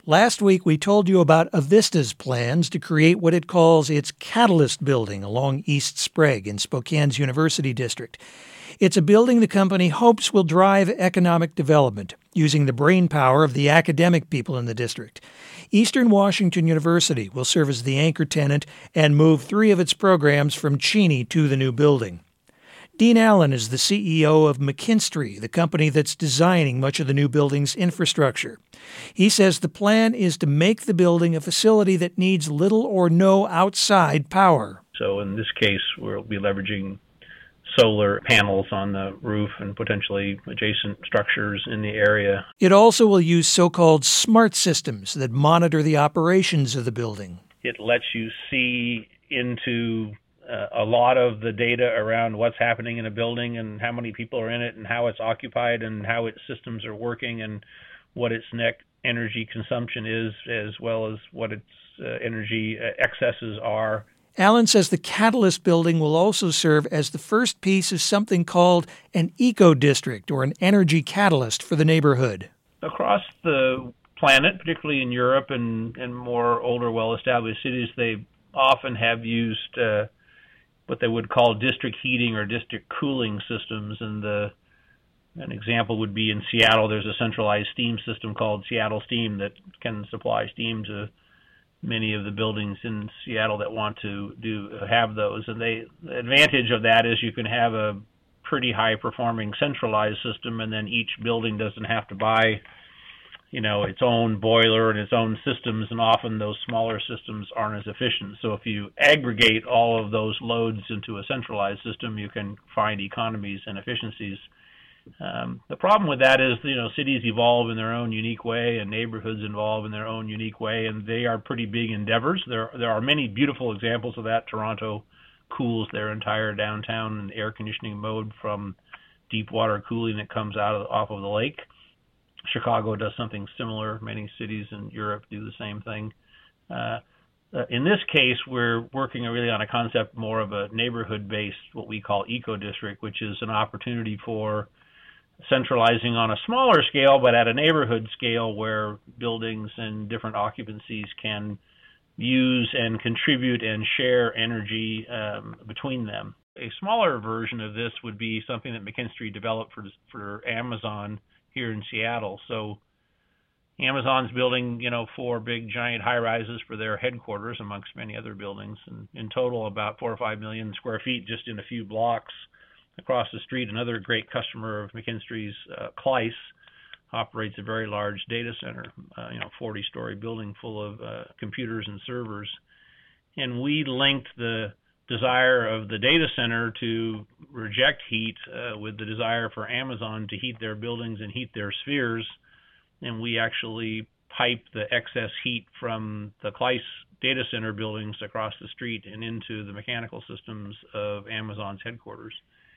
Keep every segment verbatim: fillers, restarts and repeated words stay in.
Last week, we told you about Avista's plans to create what it calls its Catalyst Building along East Sprague in Spokane's University District. It's a building the company hopes will drive economic development, using the brainpower of the academic people in the district. Eastern Washington University will serve as the anchor tenant and move three of its programs from Cheney to the new building. Dean Allen is the C E O of McKinstry, the company that's designing much of the new building's infrastructure. He says the plan is to make the building a facility that needs little or no outside power. So in this case, we'll be leveraging solar panels on the roof and potentially adjacent structures in the area. It also will use so-called smart systems that monitor the operations of the building. It lets you see into uh, a lot of the data around what's happening in a building and how many people are in it and how it's occupied and how its systems are working and what its net energy consumption is, as well as what its uh, energy uh, excesses are. Allen says the Catalyst Building will also serve as the first piece of something called an eco-district or an energy catalyst for the neighborhood. Across the planet, particularly in Europe and, and more older, well-established cities, they often have used uh, what they would call district heating or district cooling systems. And the, an example would be in Seattle, there's a centralized steam system called Seattle Steam that can supply steam to many of the buildings in Seattle that want to do have those. And they, the advantage of that is you can have a pretty high-performing centralized system, and then each building doesn't have to buy, you know, its own boiler and its own systems, and often those smaller systems aren't as efficient. So if you aggregate all of those loads into a centralized system, you can find economies and efficiencies. Um, the problem with that is, you know, cities evolve in their own unique way and neighborhoods evolve in their own unique way, and they are pretty big endeavors. There, there are many beautiful examples of that. Toronto cools their entire downtown in air conditioning mode from deep water cooling that comes out of, off of the lake. Chicago does something similar. Many cities in Europe do the same thing. Uh, uh, in this case, we're working really on a concept more of a neighborhood-based, what we call eco-district, which is an opportunity for centralizing on a smaller scale, but at a neighborhood scale where buildings and different occupancies can use and contribute and share energy um, between them. A smaller version of this would be something that McKinstry developed for for Amazon here in Seattle. So Amazon's building, you know, four big giant high-rises for their headquarters amongst many other buildings, and in total about four or five million square feet just in a few blocks. Across the street, another great customer of McKinstry's, uh, Kleiss, operates a very large data center, uh, you know, forty-story building full of uh, computers and servers. And we linked the desire of the data center to reject heat uh, with the desire for Amazon to heat their buildings and heat their spheres. And we actually piped the excess heat from the Kleiss data center buildings across the street and into the mechanical systems of Amazon's headquarters.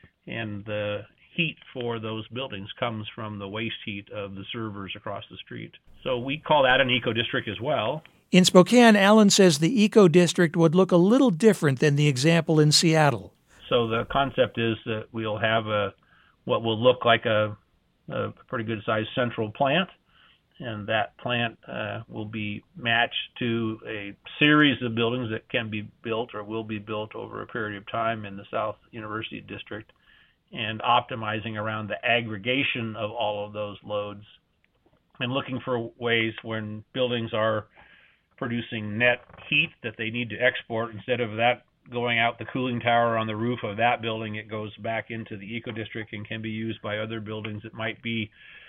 And the heat for those buildings comes from the waste heat of the servers across the street. So we call that an eco-district as well. In Spokane, Allen says the eco-district would look a little different than the example in Seattle. So the concept is that we'll have a what will look like a, a pretty good-sized central plant, and that plant uh, will be matched to a series of buildings that can be built or will be built over a period of time in the South University District, and optimizing around the aggregation of all of those loads and looking for ways when buildings are producing net heat that they need to export, instead of that going out the cooling tower on the roof of that building, it goes back into the eco-district and can be used by other buildings that might be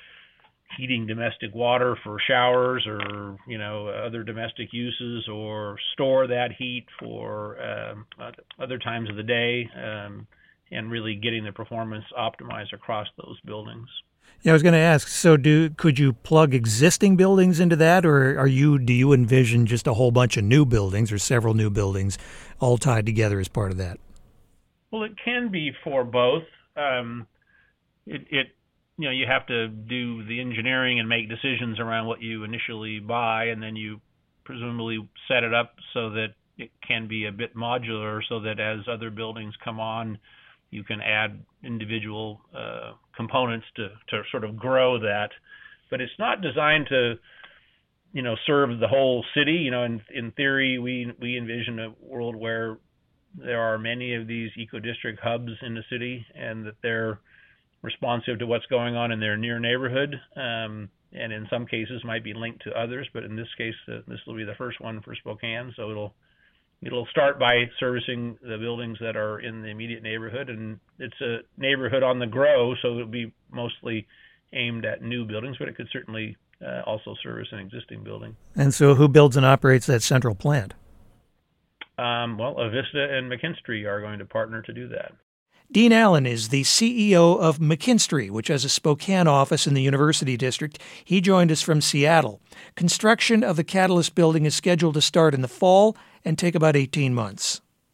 heating domestic water for showers or, you know, other domestic uses, or store that heat for um, other times of the day. Um, and really getting the performance optimized across those buildings. Yeah, I was going to ask, so do could you plug existing buildings into that, or are you do you envision just a whole bunch of new buildings or several new buildings all tied together as part of that? Well, it can be for both. Um, it, it, you know, you have to do the engineering and make decisions around what you initially buy, and then you presumably set it up so that it can be a bit modular, so that as other buildings come on, you can add individual uh, components to, to sort of grow that. But it's not designed to you know, serve the whole city. You know, in in theory, we we envision a world where there are many of these eco-district hubs in the city, and that they're responsive to what's going on in their near neighborhood, um, and in some cases might be linked to others. But in this case, uh, this will be the first one for Spokane, so it'll it'll start by servicing the buildings that are in the immediate neighborhood, and it's a neighborhood on the grow, so it'll be mostly aimed at new buildings, but it could certainly uh, also service an existing building. And so who builds and operates that central plant? Um, well, Avista and McKinstry are going to partner to do that. Dean Allen is the C E O of McKinstry, which has a Spokane office in the University District. He joined us from Seattle. Construction of the Catalyst building is scheduled to start in the fall and take about eighteen months.